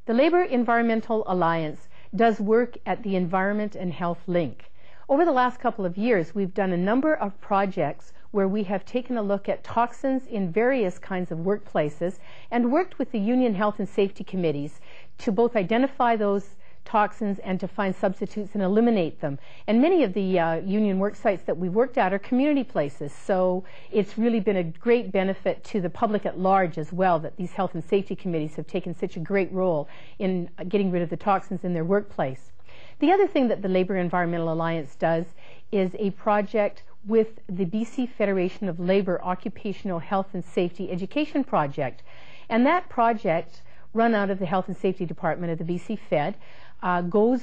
The Labour Environmental Alliance does work at the Environment and Health Link. Over the last couple of years, we've done a number of projects where we have taken a look at toxins in various kinds of workplaces and worked with the union health and safety committees to both identify those toxins and to find substitutes and eliminate them. And many of the union work sites that we've worked at are community places, so it's really been a great benefit to the public at large as well that these health and safety committees have taken such a great role in getting rid of the toxins in their workplace. The other thing that the Labour Environmental Alliance does is a project with the BC Federation of Labour Occupational Health and Safety Education Project. And that project, run out of the Health and Safety Department of the BC Fed, goes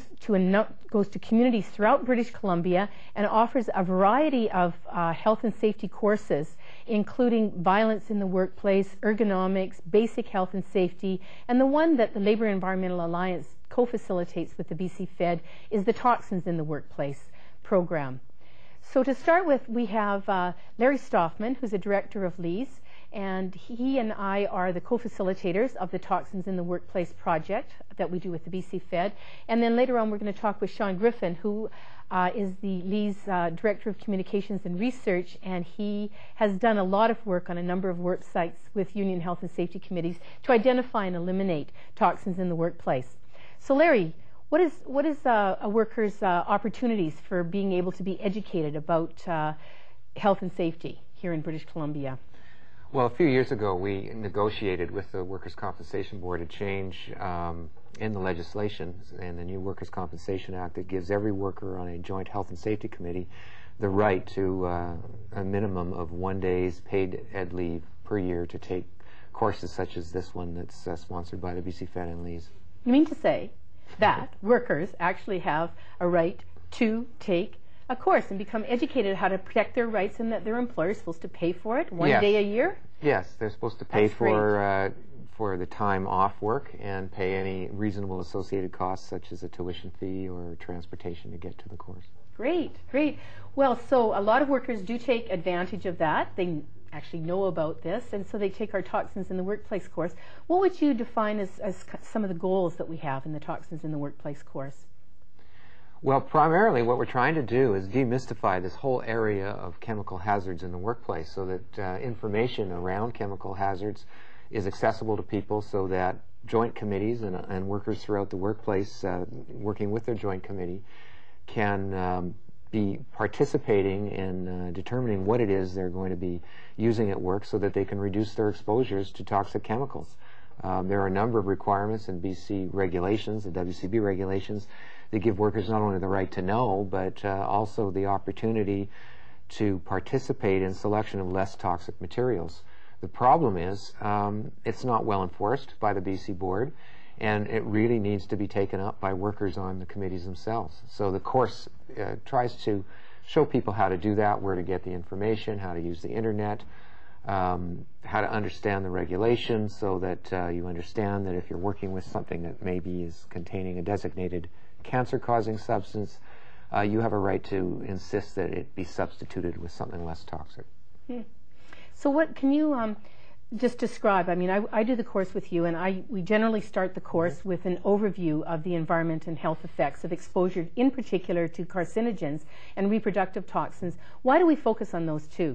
to communities throughout British Columbia and offers a variety of health and safety courses, including violence in the workplace, ergonomics, basic health and safety, and the one that the Labour Environmental Alliance co-facilitates with the BC Fed is the Toxins in the Workplace program. So to start with, we have Larry Stoffman, who's a director of LEAS, and he and I are the co-facilitators of the Toxins in the Workplace project that we do with the BC Fed. And then later on we're going to talk with Sean Griffin, who is the LEAS Director of Communications and Research, and he has done a lot of work on a number of work sites with union health and safety committees to identify and eliminate toxins in the workplace. So Larry, what is a worker's opportunities for being able to be educated about health and safety here in British Columbia? Well, a few years ago, we negotiated with the Workers' Compensation Board a change in the legislation and the new Workers' Compensation Act that gives every worker on a joint health and safety committee the right to a minimum of 1 day's paid ed leave per year to take courses such as this one that's sponsored by the BC Fed and LEAS. You mean to say that workers actually have a right to take a course and become educated how to protect their rights, and that their employer is supposed to pay for it one day a year? Yes, they're supposed to pay for the time off work and pay any reasonable associated costs such as a tuition fee or transportation to get to the course. Great, great. Well, so a lot of workers do take advantage of that. They actually know about this, and so they take our Toxins in the Workplace course. What would you define as some of the goals that we have in the Toxins in the Workplace course? Well, primarily what we're trying to do is demystify this whole area of chemical hazards in the workplace so that information around chemical hazards is accessible to people, so that joint committees and workers throughout the workplace working with their joint committee can be participating in determining what it is they're going to be using at work so that they can reduce their exposures to toxic chemicals. There are a number of requirements in BC regulations, the WCB regulations, that give workers not only the right to know, but also the opportunity to participate in selection of less toxic materials. The problem is it's not well enforced by the BC Board, and it really needs to be taken up by workers on the committees themselves. So the course tries to show people how to do that, where to get the information, how to use the internet, how to understand the regulations so that you understand that if you're working with something that maybe is containing a designated cancer-causing substance, you have a right to insist that it be substituted with something less toxic. So what can you just describe? I mean, I do the course with you, and we generally start the course with an overview of the environment and health effects of exposure, in particular to carcinogens and reproductive toxins. Why do we focus on those two?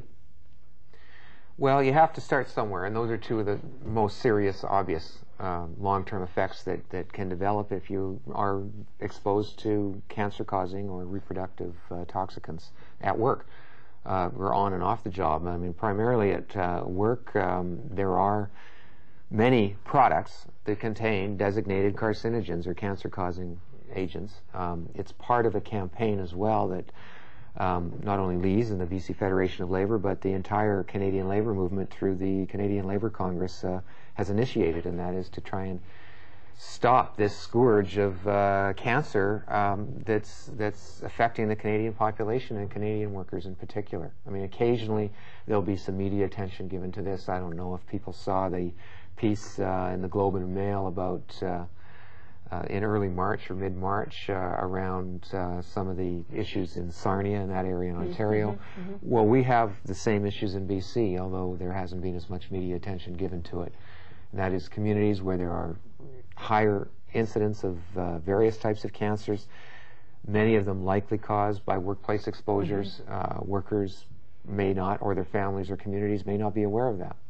Well, you have to start somewhere, and those are two of the most serious, obvious long-term effects that can develop if you are exposed to cancer-causing or reproductive toxicants at work or on and off the job. I mean, primarily at work, there are many products that contain designated carcinogens or cancer-causing agents. It's part of a campaign as well that not only LEAS and the BC Federation of Labour, but the entire Canadian labour movement through the Canadian Labour Congress has initiated, and that is to try and stop this scourge of cancer that's affecting the Canadian population and Canadian workers in particular. I mean, occasionally there'll be some media attention given to this. I don't know if people saw the piece in the Globe and Mail about in early March or mid-March around some of the issues in Sarnia and that area in Ontario. Well, we have the same issues in BC, although there hasn't been as much media attention given to it. And that is communities where there are higher incidence of various types of cancers, many of them likely caused by workplace exposures. Workers may not, or their families or communities may not be aware of that.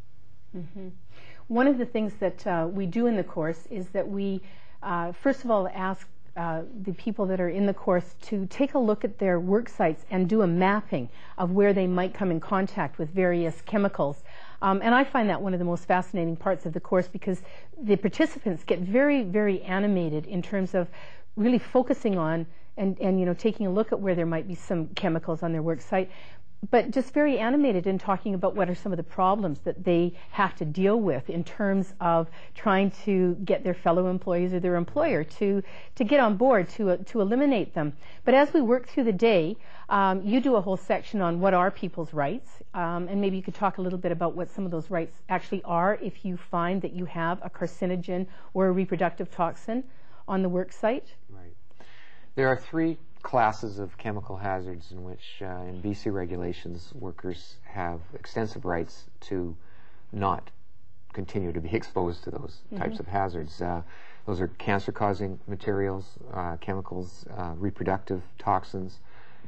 One of the things that we do in the course is that we, first of all, ask the people that are in the course to take a look at their work sites and do a mapping of where they might come in contact with various chemicals. And I find that one of the most fascinating parts of the course, because the participants get very, very animated in terms of really focusing on and you know, taking a look at where there might be some chemicals on their work site, but just very animated in talking about what are some of the problems that they have to deal with in terms of trying to get their fellow employees or their employer to get on board, to eliminate them. But as we work through the day, you do a whole section on what are people's rights, and maybe you could talk a little bit about what some of those rights actually are if you find that you have a carcinogen or a reproductive toxin on the work site. Right. There are three classes of chemical hazards in which, in BC regulations, workers have extensive rights to not continue to be exposed to those types of hazards. Those are cancer-causing materials, chemicals, reproductive toxins,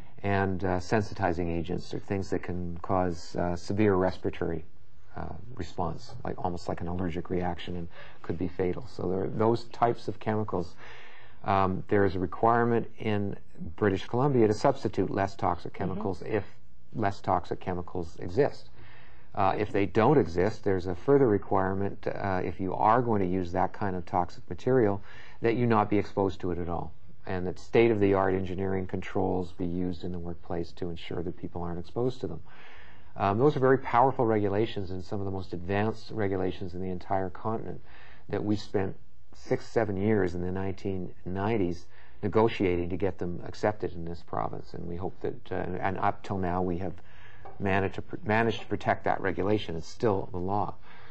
and sensitizing agents, or things that can cause severe respiratory response, like almost like an allergic reaction, and could be fatal. So there are those types of chemicals. There is a requirement in British Columbia to substitute less toxic chemicals if less toxic chemicals exist. If they don't exist, there's a further requirement, if you are going to use that kind of toxic material, that you not be exposed to it at all, and that state-of-the-art engineering controls be used in the workplace to ensure that people aren't exposed to them. Those are very powerful regulations, and some of the most advanced regulations in the entire continent, that we spent 6-7 years in the 1990s negotiating to get them accepted in this province, and we hope that, and up till now we have managed to protect that regulation. It's still the law.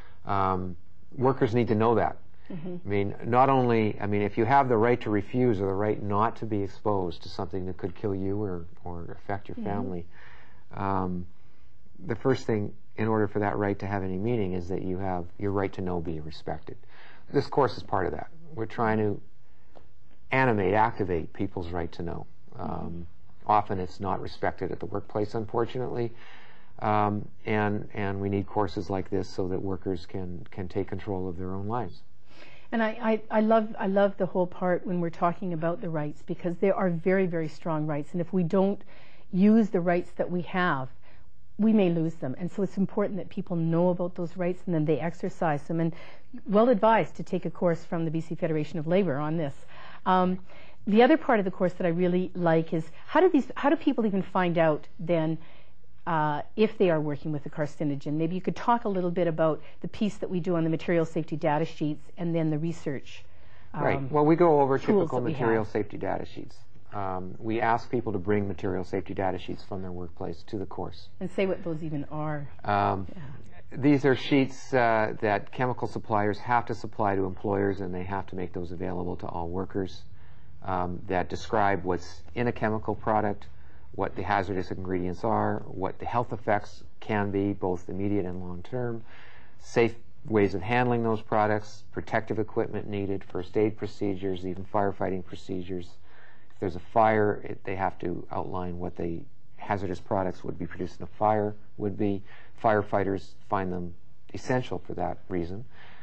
Workers need to know that. I mean, not only, I mean, if you have the right to refuse or the right not to be exposed to something that could kill you or affect your family, the first thing, in order for that right to have any meaning, is that you have your right to know be respected. This course is part of that. We're trying to activate people's right to know. Often it's not respected at the workplace, unfortunately, and we need courses like this so that workers can take control of their own lives. And I love the whole part when we're talking about the rights, because there are very, very strong rights, and if we don't use the rights that we have, we may lose them. And so it's important that people know about those rights and then they exercise them. And well advised to take a course from the BC Federation of Labour on this. The other part of the course that I really like is how do people even find out then if they are working with a carcinogen? Maybe you could talk a little bit about the piece that we do on the material safety data sheets and then the research. Right. Well, we go over typical material safety data sheets. We ask people to bring material safety data sheets from their workplace to the course. And say what those even are. These are sheets that chemical suppliers have to supply to employers, and they have to make those available to all workers, that describe what's in a chemical product, what the hazardous ingredients are, what the health effects can be, both immediate and long-term, safe ways of handling those products, protective equipment needed, first aid procedures, even firefighting procedures. If there's a fire, they have to outline what the hazardous products would be produced in a fire would be. Firefighters find them essential for that reason.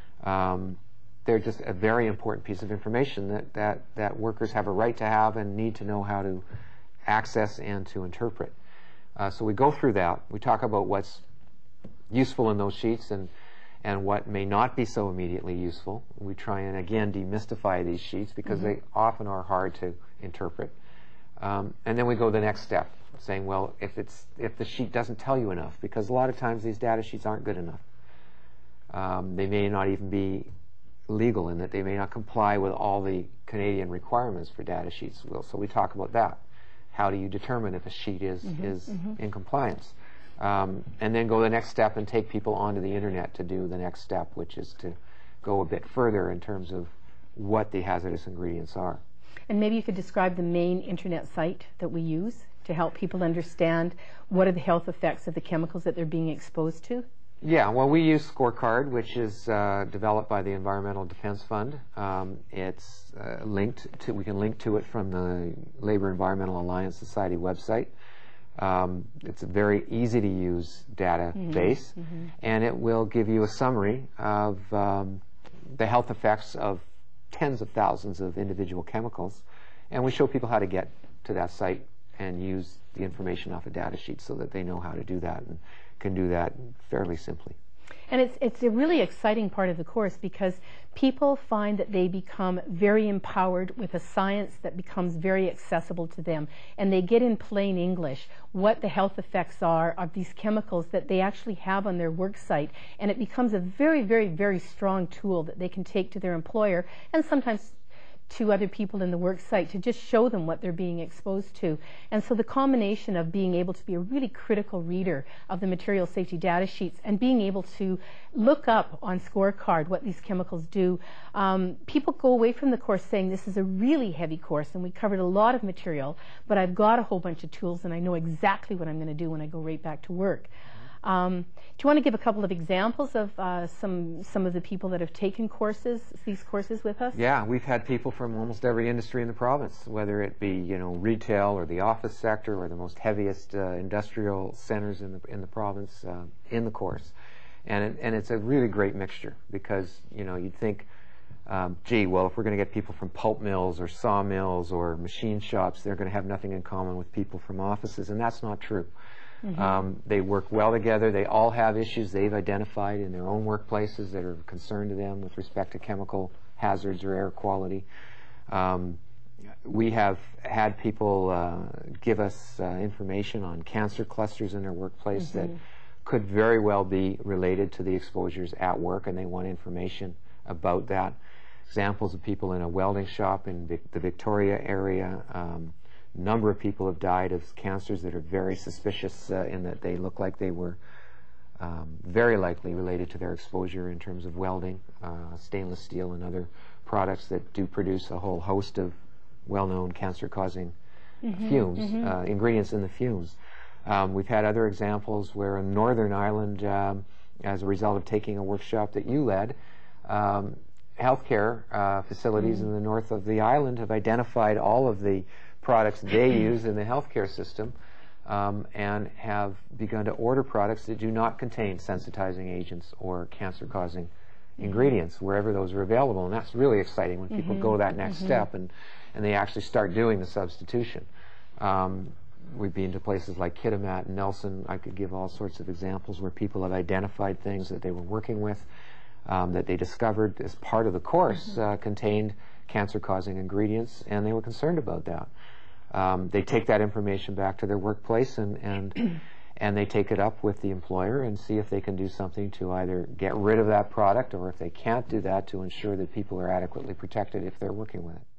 They're just a very important piece of information that workers have a right to have and need to know how to access and to interpret. So we go through that. We talk about what's useful in those sheets and what may not be so immediately useful. We try and, again, demystify these sheets because they often are hard to interpret. And then we go the next step, saying, well, if the sheet doesn't tell you enough, because a lot of times these data sheets aren't good enough. They may not even be legal in that they may not comply with all the Canadian requirements for data sheets. So we talk about that. How do you determine if a sheet is in compliance? And then go the next step and take people onto the internet to do the next step, which is to go a bit further in terms of what the hazardous ingredients are. And maybe you could describe the main internet site that we use to help people understand what are the health effects of the chemicals that they're being exposed to. Yeah, well, we use Scorecard, which is developed by the Environmental Defense Fund. It's linked to, we can link to it from the Labor Environmental Alliance Society website. It's a very easy to use database, and it will give you a summary of the health effects of tens of thousands of individual chemicals, and we show people how to get to that site and use the information off a data sheet so that they know how to do that and can do that fairly simply. And it's a really exciting part of the course because people find that they become very empowered with a science that becomes very accessible to them, and they get in plain English what the health effects are of these chemicals that they actually have on their work site, and it becomes a very, very, very strong tool that they can take to their employer and sometimes to other people in the work site to just show them what they're being exposed to. And so the combination of being able to be a really critical reader of the material safety data sheets and being able to look up on Scorecard what these chemicals do, people go away from the course saying this is a really heavy course and we covered a lot of material, but I've got a whole bunch of tools and I know exactly what I'm going to do when I go right back to work. Do you want to give a couple of examples of some of the people that have taken these courses with us? Yeah, we've had people from almost every industry in the province, whether it be retail or the office sector or the most heaviest industrial centers in the province in the course, and it's a really great mixture because you'd think, gee, well, if we're going to get people from pulp mills or sawmills or machine shops, they're going to have nothing in common with people from offices, and that's not true. They work well together. They all have issues they've identified in their own workplaces that are a concern to them with respect to chemical hazards or air quality. We have had people give us information on cancer clusters in their workplace that could very well be related to the exposures at work, and they want information about that. Examples of people in a welding shop in the Victoria area. Number of people have died of cancers that are very suspicious in that they look like they were very likely related to their exposure in terms of welding, stainless steel and other products that do produce a whole host of well-known cancer-causing fumes, ingredients in the fumes. We've had other examples where in Northern Ireland, as a result of taking a workshop that you led, healthcare facilities in the north of the island have identified all of the products they use in the healthcare system and have begun to order products that do not contain sensitizing agents or cancer-causing ingredients wherever those are available. And that's really exciting when people go that next step and they actually start doing the substitution. We've been to places like Kitimat and Nelson. I could give all sorts of examples where people have identified things that they were working with that they discovered as part of the course contained cancer-causing ingredients, and they were concerned about that. They take that information back to their workplace and they take it up with the employer and see if they can do something to either get rid of that product or if they can't do that to ensure that people are adequately protected if they're working with it.